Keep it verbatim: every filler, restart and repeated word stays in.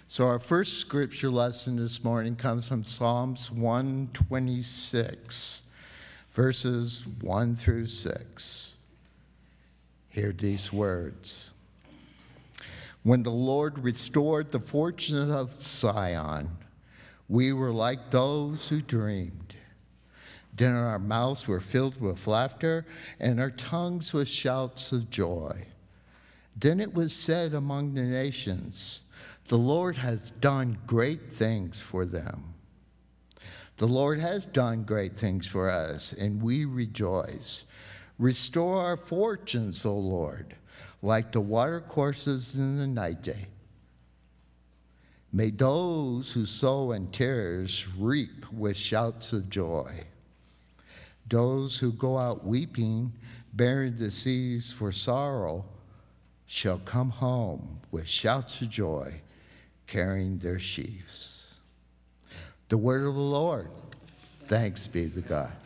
So our first scripture lesson this morning comes from Psalms one twenty-six, verses one through six. Hear these words. When the Lord restored the fortunes of Zion, we were like those who dreamed. Then our mouths were filled with laughter, and our tongues with shouts of joy. Then it was said among the nations, the Lord has done great things for them. The Lord has done great things for us, and we rejoice. Restore our fortunes, O Lord, like the watercourses in the night day. May those who sow in tears reap with shouts of joy. Those who go out weeping, bearing the seeds for sorrow, shall come home with shouts of joy, carrying their sheaves. The word of the Lord. Thanks be to God.